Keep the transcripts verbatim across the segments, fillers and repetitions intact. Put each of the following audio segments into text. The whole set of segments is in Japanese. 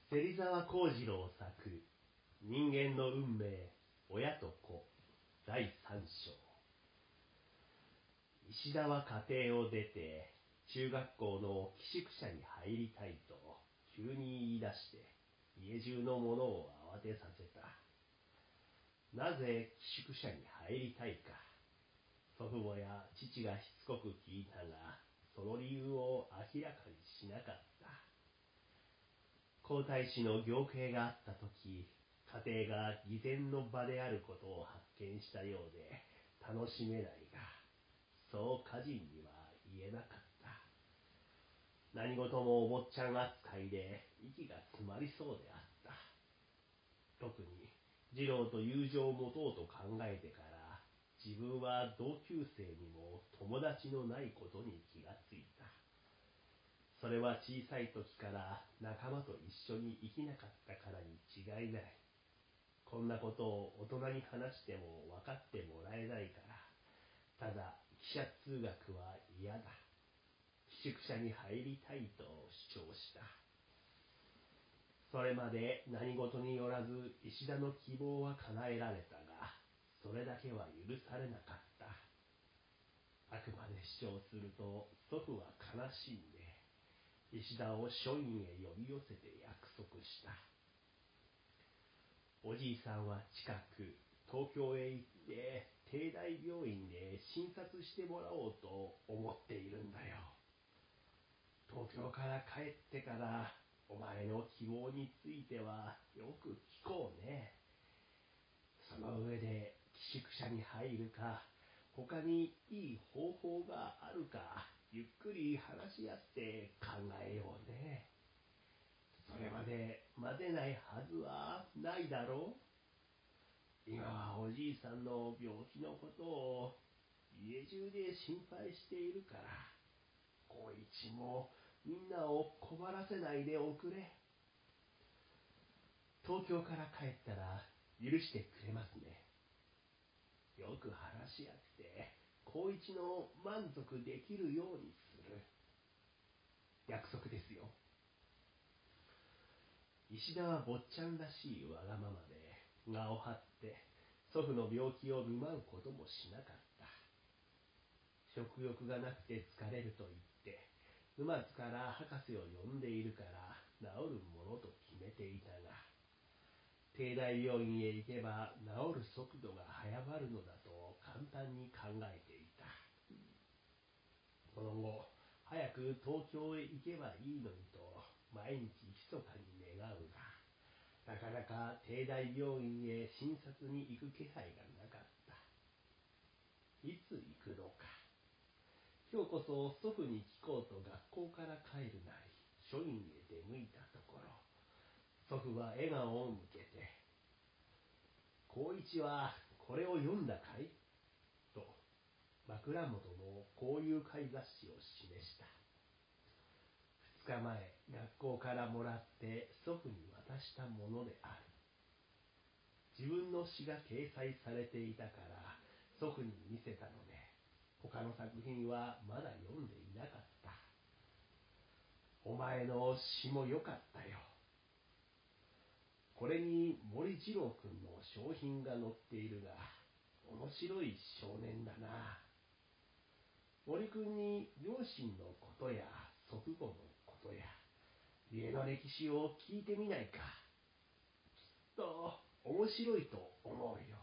芹沢幸次郎作人間の運命親と子だいさん章。石田は家庭を出て中学校の寄宿舎に入りたいと急に言い出して家中の者を慌てさせた。なぜ寄宿舎に入りたいか、祖父母や父がしつこく聞いたが、その理由を明らかにしなかった。皇太子の行慶があったとき、家庭が偽善の場であることを発見したようで楽しめないが、そう家人には言えなかった。何事もお坊ちゃん扱いで息が詰まりそうであった。特に次郎と友情を持とうと考えてから、自分は同級生にも友達のないことに気がついた。それは小さい時から仲間と一緒に生きなかったからに違いない。こんなことを大人に話しても分かってもらえないから、ただ汽車通学は嫌だ。寄宿舎に入りたいと主張した。それまで何事によらず石田の希望は叶えられたが、それだけは許されなかった。あくまで主張すると祖父は悲しんで、石田を書院へ呼び寄せて約束した。おじいさんは近く東京へ行って帝大病院で診察してもらおうと思っているんだよ。東京から帰ってからお前の希望についてはよく聞こうね。その上で寄宿舎に入るか、他にいい方法があるか、ゆっくり話し合って考えようね。それまで待てないはずはないだろう。今はおじいさんの病気のことを家中で心配しているから、光一もみんなを困らせないでおくれ。東京から帰ったら許してくれますね。よく話し合って光一の満足できるようにする。約束ですよ。石田は坊ちゃんらしいわがままで、名を張って祖父の病気を見舞うこともしなかった。食欲がなくて疲れると言って沼津から博士を呼んでいるから治るものと決めていたが、帝大病院へ行けば治る速度が早まるのだと簡単に考えていた。その後、早く東京へ行けばいいのにと毎日密かに願うが、なかなか帝大病院へ診察に行く気配がなかった。いつ行くのか。今日こそ祖父に聞こうと学校から帰るなり書院へ出向いたところ、祖父は笑顔を向けて、光一はこれを読んだかいと枕元の交友会雑誌を示した。ふつかまえ学校からもらって祖父に渡したものである。自分の詩が掲載されていたから祖父に見せたので、他の作品はまだ読んでいなかった。お前の詩もよかったよ。これに森次郎君の商品が載っているが、面白い少年だな。森君に両親のことや祖父母のことや家の歴史を聞いてみないか。きっと面白いと思うよ。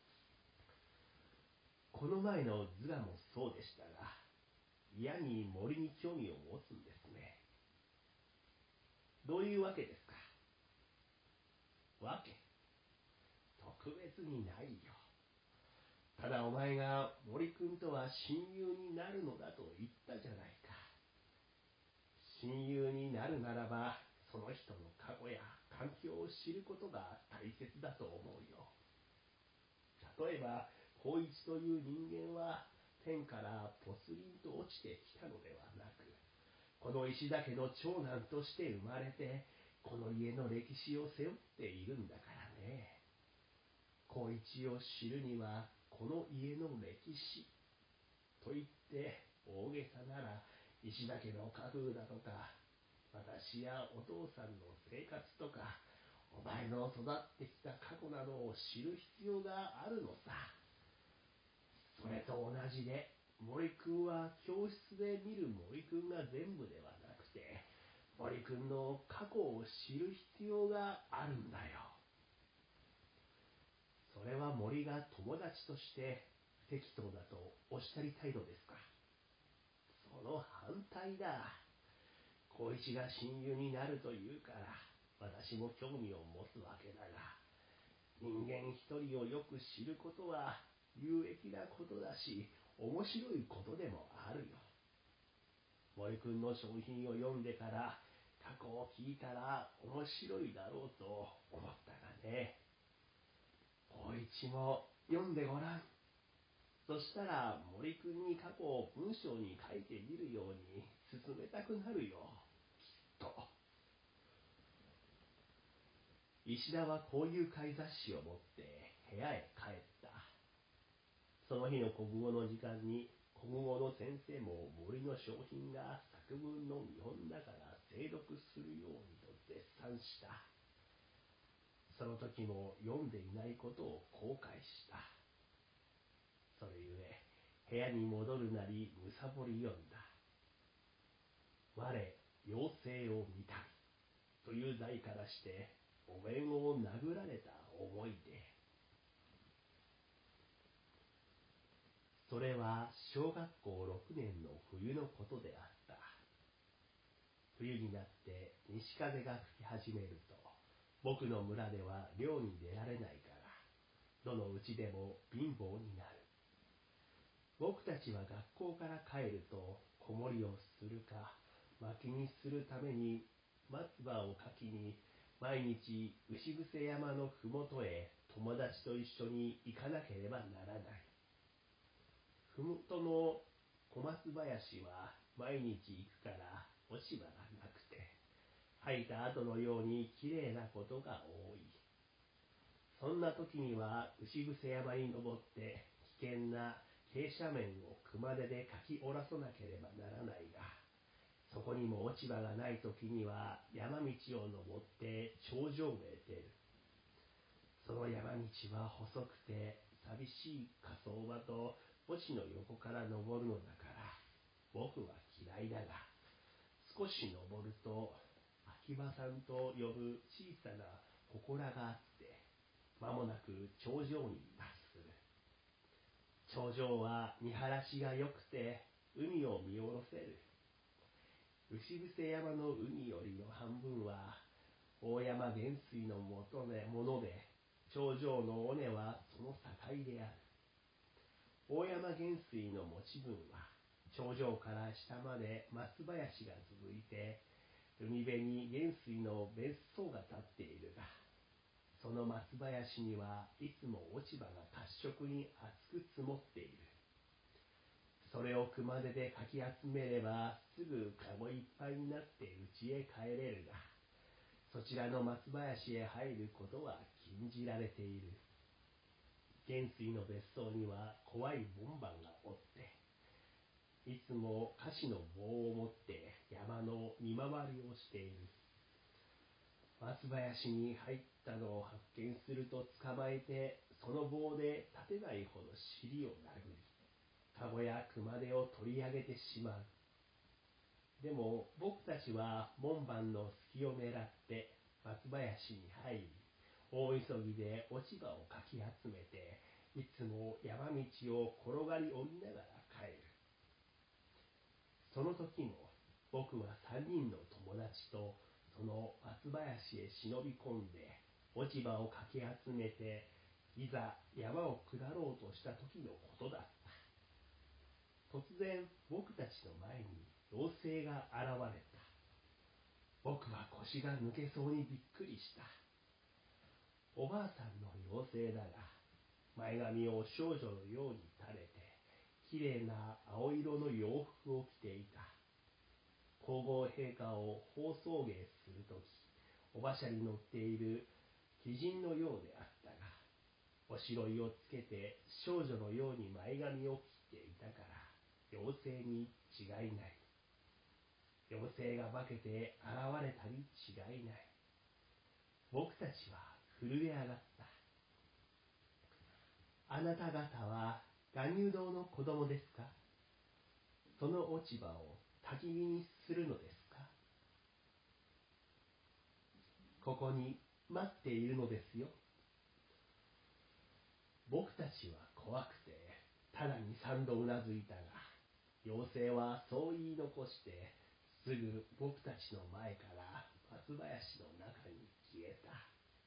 この前の図画もそうでしたが、嫌に森に興味を持つんですね。どういうわけですか。わけ特別にないよ。ただお前が森君とは親友になるのだと言ったじゃないか。親友になるならば、その人の過去や環境を知ることが大切だと思うよ。例えば光一という人間は天からポツリンと落ちてきたのではなく、この石田家の長男として生まれて、この家の歴史を背負っているんだからね。光一を知るにはこの家の歴史と言って大げさなら石田家の家風だとか私やお父さんの生活とか、お前の育ってきた過去などを知る必要があるのさ。それと同じで、森君は教室で見る森君が全部ではなくて、森君の過去を知る必要があるんだよ。それは森が友達として不適当だとおっしゃりたいのですか。その反対だ。小一が親友になるというから私も興味を持つわけだが、人間一人をよく知ることは有益なことだし、面白いことでもあるよ。森君の商品を読んでから過去を聞いたら面白いだろうと思ったがね。小一も読んでごらん。そしたら森君に過去を文章に書いてみるように進めたくなるよ、きっと。石田は交友会雑誌を持って部屋へ帰った。その日の国語の時間に国語の先生も森の商品が作文の見本だから精読するようにと絶賛した。その時も読んでいないことを後悔した。それゆえ部屋に戻るなりむさぼり読んだ。我妖精を見たという題からしてお面を殴られた思いで。それは小学校ろくねんの冬のことであった。冬になって西風が吹き始めると、僕の村では漁に出られないから、どのうちでも貧乏になる。僕たちは学校から帰ると子守りをするか薪にするために松葉をかきに毎日牛伏山のふもとへ友達と一緒に行かなければならない。ふもとの小松林は毎日行くから落ち葉がなくて、吐いた後のようにきれいなことが多い。そんな時には牛伏山に登って危険な傾斜面を熊手でかき下ろさなければならないが、そこにも落ち葉がない時には山道を登って頂上へ出る。その山道は細くて寂しい火葬場と墓地の横から登るのだから僕は嫌いだが、少し登ると秋葉さんと呼ぶ小さな祠があって間もなく頂上に達する。頂上は見晴らしが良くて海を見下ろせる。牛伏山の海よりの半分は大山元帥のもとでもので、頂上の尾根はその境である。大山元帥の持ち分は頂上から下まで松林が続いて、海辺に元帥の別荘が建っているが、その松林にはいつも落ち葉が褐色に厚く積もっている。それを熊手でかき集めればすぐかごいっぱいになって家へ帰れるが、そちらの松林へ入ることは禁じられている。元帥の別荘には怖い門番がおって、いつも菓子の棒を持って山の見回りをしている。松林に入ったのを発見すると捕まえて、その棒で立てないほど尻を殴り、かごや熊手を取り上げてしまう。でも僕たちは門番の隙を狙って松林に入り、大急ぎで落ち葉をかき集めて、いつも山道を転がり降りながら帰る。その時も僕は三人の友達とその松林へ忍び込んで落ち葉をかき集めて、いざ山を下ろうとした時のことだった。突然僕たちの前に妖精が現れた。僕は腰が抜けそうにびっくりした。おばあさんの妖精だが、前髪を少女のように垂れて、きれいな青色の洋服を着ていた。皇后陛下を放送芸するとき、お馬車に乗っている貴人のようであったが、おしろいをつけて少女のように前髪を切っていたから、妖精に違いない。 妖精が化けて現れたに違いない。僕たちは震え上がった。あなた方は巌流堂の子供ですか？その落ち葉を焚き火にするのですか？ここに待っているのですよ。僕たちは怖くてただに三度うなずいたが、妖精はそう言い残してすぐ僕たちの前から松林の中に消えた。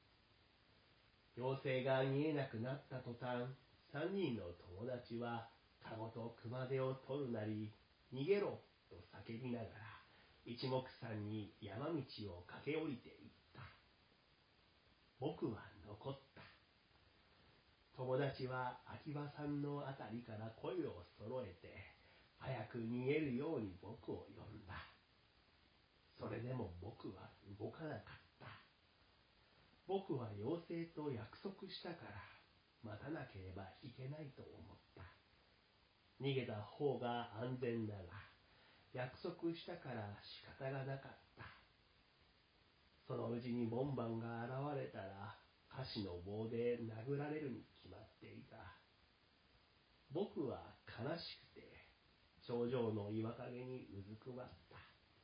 妖精が見えなくなった途端、三人の友達はカゴと熊手を取るなり、逃げろと叫びながら一目散に山道を駆け下りていった。僕は残った。友達は秋葉さんのあたりから声を揃えて早く逃げるように僕を呼んだ。それでも僕は動かなかった。僕は妖精と約束したから待たなければいけないと思った。逃げた方が安全だが、約束したから仕方がなかった。そのうちに門番が現れたら、菓子の棒で殴られるに決まっていた。僕は悲しくて、頂上の岩陰にうずくまった。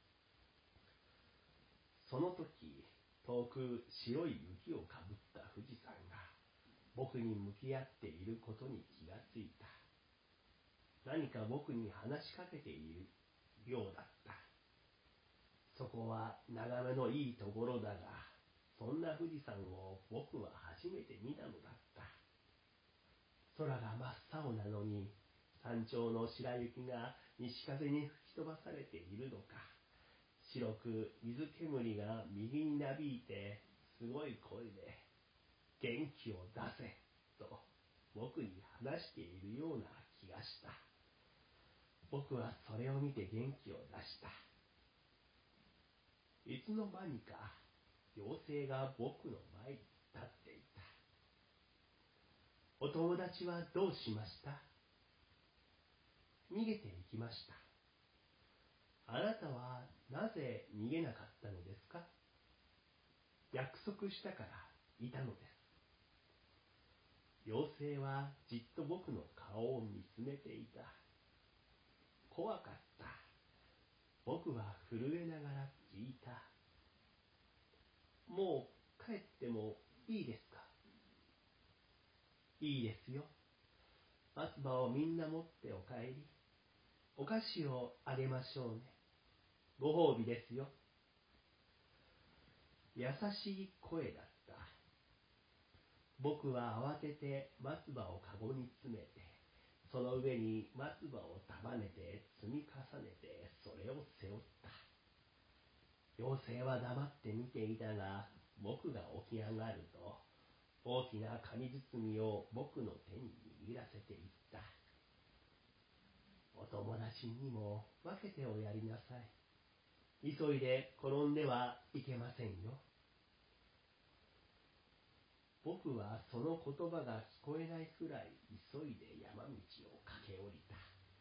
その時、遠く白い雪をかぶった富士山が、僕に向き合っていることに気がついた。何か僕に話しかけているようだった。そこは眺めのいいところだが、そんな富士山を僕は初めて見たのだった。空が真っ青なのに、山頂の白雪が西風に吹き飛ばされているのか、白く水煙が右になびいて、すごい声で、元気を出せと僕に話しているような気がした。僕はそれを見て元気を出した。いつの間にか妖精が僕の前に立っていた。お友達はどうしました？逃げていきました。あなたはなぜ逃げなかったのですか？約束したからいたのです。妖精はじっと僕の顔を見つめていた。怖かった。僕は震えながら聞いた。もう帰ってもいいですか？いいですよ。松葉をみんな持ってお帰り。お菓子をあげましょうね。ご褒美ですよ。優しい声だった。僕は慌てて松葉をカゴに詰めて、その上に松葉を束ねて積み重ねてそれを背負った。妖精は黙って見ていたが、僕が起き上がると、大きな紙包みを僕の手に握らせていった。お友達にも分けておやりなさい。急いで転んではいけませんよ。僕はその言葉が聞こえないくらい急いで山道を駆け下りた。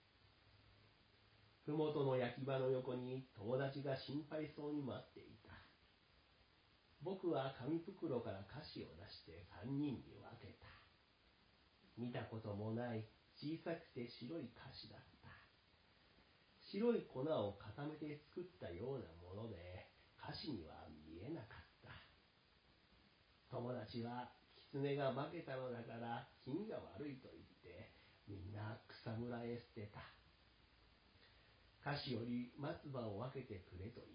ふもとの焼き場の横に友達が心配そうに待っていた。僕は紙袋から菓子を出して三人に分けた。見たこともない小さくて白い菓子だった。白い粉を固めて作ったようなもので、菓子には見えなかった。友達は狐が化けたのだから気味が悪いと言ってみんな草むらへ捨てた。菓子より松葉を分けてくれと言った。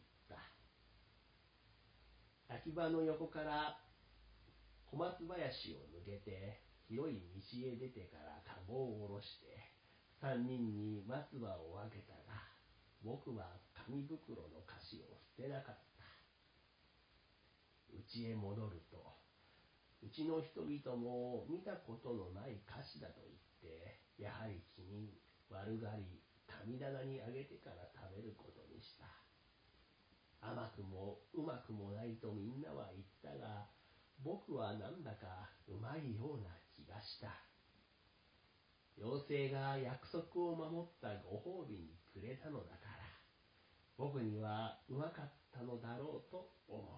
焼き場の横から小松林を抜けて広い道へ出てからカゴを下ろして三人に松葉を分けたが、僕は紙袋の菓子を捨てなかった。家へ戻ると、うちの人々も見たことのない菓子だと言って、やはり気に悪がり、神棚にあげてから食べることにした。甘くもうまくもないとみんなは言ったが、僕はなんだかうまいような気がした。妖精が約束を守ったご褒美にくれたのだから、 僕にはうまかったのだろうと思う。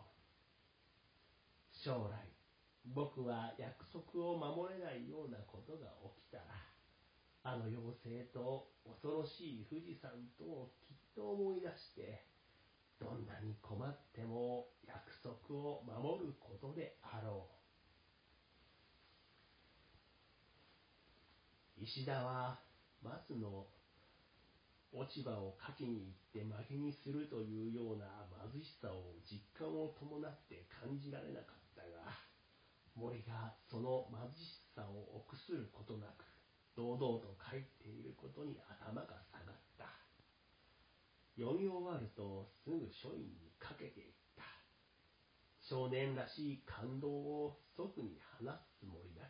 将来、僕は約束を守れないようなことが起きたら、あの妖精と恐ろしい富士山とをきっと思い出して、どんなに困っても約束を守ることであろう。石田は松の落ち葉をかきに行って負けにするというような貧しさを実感を伴って感じられなかったが、森がその貧しさを臆することなく堂々と書いていることに頭が下がった。読み終わるとすぐ書院にかけていった。少年らしい感動を祖父に話すつもりだった。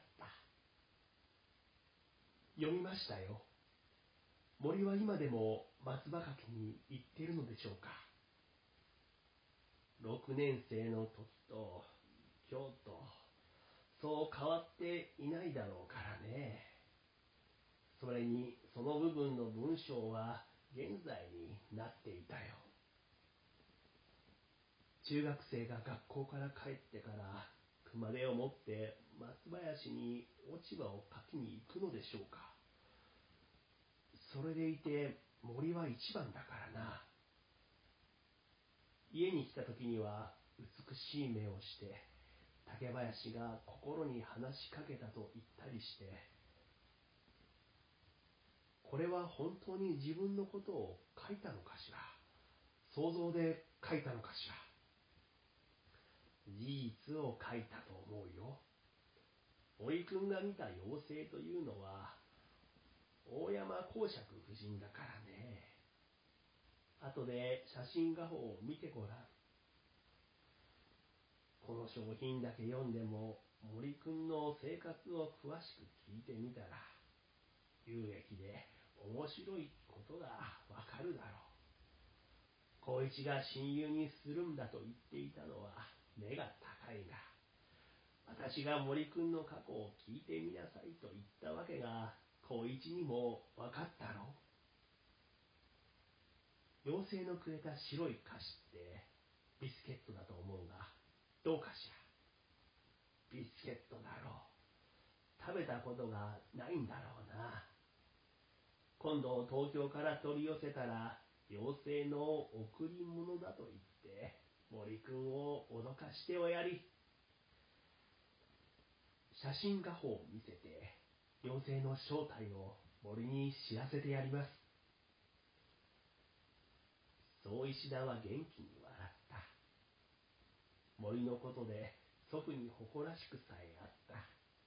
読みましたよ。森は今でも松葉垣に行っているのでしょうか。六年生の時と今日とそう変わっていないだろうからね。それにその部分の文章は現在になっていたよ。中学生が学校から帰ってから熊手を持って松林に落ち葉をかきに行くのでしょうか。それでいて森は一番だからな。家に来た時には美しい目をして竹林が心に話しかけたと言ったりして、これは本当に自分のことを書いたのかしら。想像で書いたのかしら。事実を書いたと思うよ。森君が見た妖精というのは大山公爵夫人だからね。後で写真画報を見てごらん。この商品だけ読んでも森君の生活を詳しく聞いてみたら有益で面白いことがわかるだろう。光一が親友にするんだと言っていたのは目が高いが、私が森君の過去を聞いてみなさいと言ったわけが光一にもわかったろう。妖精のくれた白い菓子ってビスケットだと思うがどうかしら。ビスケットだろう。食べたことがないんだろうな。今度東京から取り寄せたら妖精の贈り物だと言って森君を脅かしておやり。写真画報を見せて妖精の正体を森に知らせてやります。そう石田は元気に笑った。森のことで祖父に誇らしくさえあった。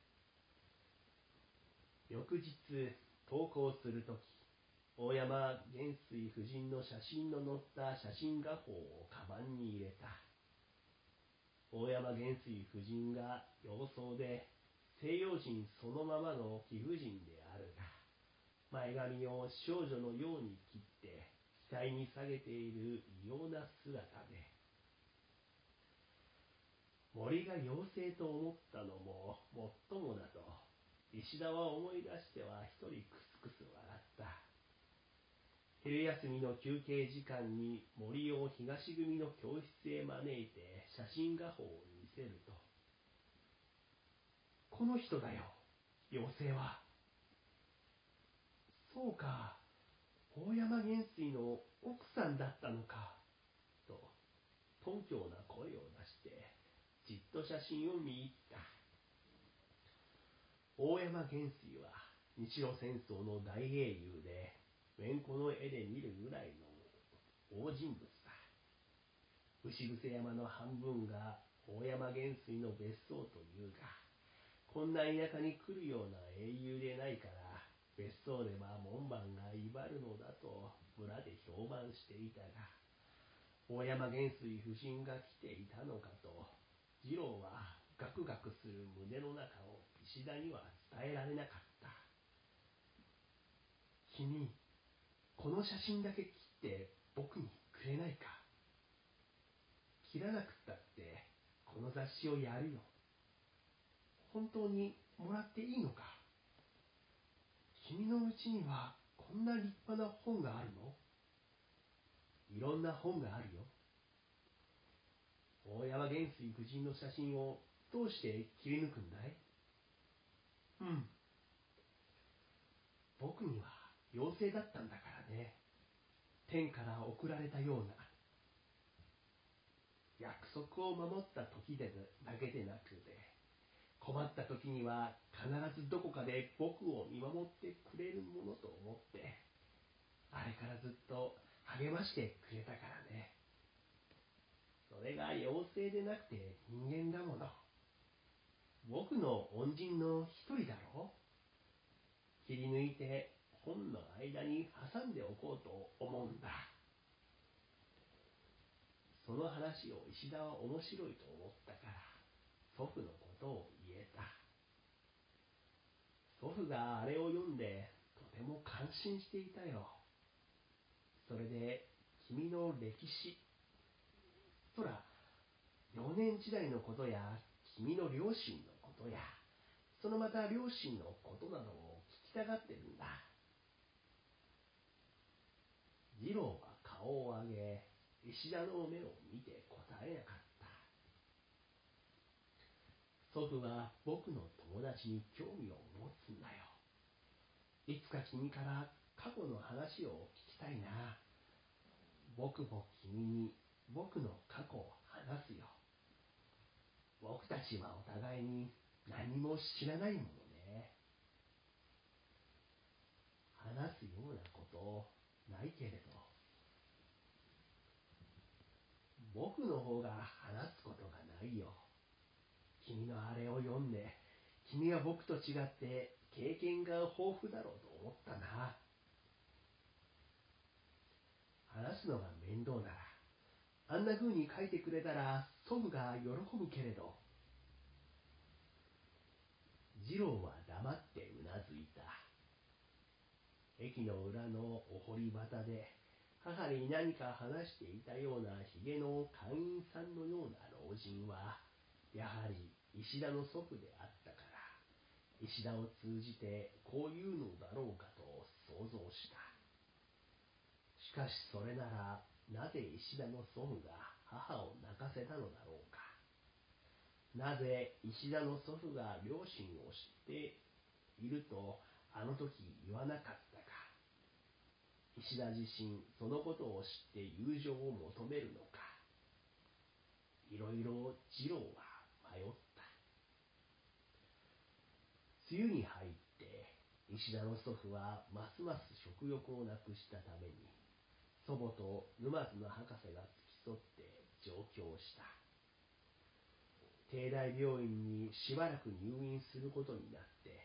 翌日登校するとき、大山元帥夫人の写真の載った写真画報をカバンに入れた。大山元帥夫人が洋装で西洋人そのままの貴婦人であるが、前髪を少女のように切って額に下げている異様な姿で、森が妖精と思ったのももっともだと石田は思い出しては一人クスクス笑った。昼休みの休憩時間に森を東組の教室へ招いて写真画報を見せると、この人だよ、妖精は。そうか、大山元帥の奥さんだったのか、と頓強な声を出してじっと写真を見入った。大山元帥は日露戦争の大英雄で、めんこの絵で見るぐらいの大人物だ。牛伏山の半分が大山元帥の別荘というが、こんな田舎に来るような英雄でないから、別荘では門番が威張るのだと村で評判していたが、大山元帥夫人が来ていたのかと次郎はガクガクする胸の中を石田には伝えられなかった。君、この写真だけ切って僕にくれないか。切らなくったってこの雑誌をやるよ。本当にもらっていいのか。君のうちにはこんな立派な本があるの？ いろんな本があるよ。大山元帥夫人の写真をどうして切り抜くんだい？うん。僕には妖精だったんだからね。天から送られたような。約束を守った時でだけでなくて、困った時には必ずどこかで僕を見守ってくれるものと思って、あれからずっと励ましてくれたからね。それが妖精でなくて人間だもの。僕の恩人の一人だろう。切り抜いて本の間に挟んでおこうと思うんだ。その話を石田は面白いと思ったから、祖父のことを言えた。祖父があれを読んでとても感心していたよ。それで君の歴史、そら幼年時代のことや君の両親のことや、そのまた両親のことなどを聞きたがってるんだ。次郎は顔を上げ、石田の目を見て答えなかった。祖父は僕の友達に興味を持つんだよ。いつか君から過去の話を聞きたいな。僕も君に僕の過去を話すよ。僕たちはお互いに何も知らないものね。話すようなことないけれど、僕の方が話すことがないよ。君のあれを読んで、君は僕と違って経験が豊富だろうと思ったな。話すのが面倒なら、あんな風に書いてくれたら祖父が喜ぶけれど。次郎は黙ってうなずいた。駅の裏のお堀端で、母に何か話していたようなひげの会員さんのような老人は、やはり石田の祖父であったから、石田を通じてこういうのだろうかと想像した。しかしそれなら、なぜ石田の祖父が母を泣かせたのだろうか。なぜ石田の祖父が両親を知っているとあの時言わなかったか。石田自身そのことを知って友情を求めるのか。いろいろ次郎は迷った。梅雨に入って石田の祖父はますます食欲をなくしたために、祖母と沼津の博士が付き添って上京した。帝大病院にしばらく入院することになって、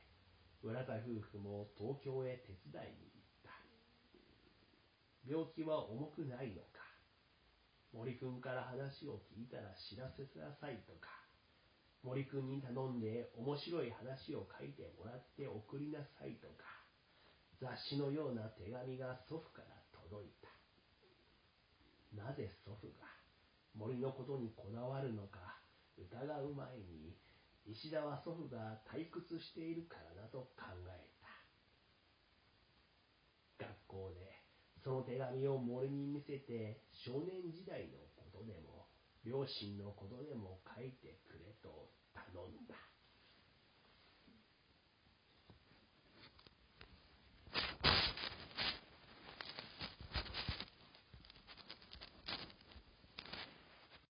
村田夫婦も東京へ手伝いに行った。病気は重くないのか。森君から話を聞いたら知らせなさいとか、森君に頼んで面白い話を書いてもらって送りなさいとか、雑誌のような手紙が祖父から届いた。なぜ祖父が森のことにこだわるのか疑う前に、石田は祖父が退屈しているからだと考えた。学校でその手紙を森に見せて、少年時代のことでも両親のことでも書いてくれと頼んだ。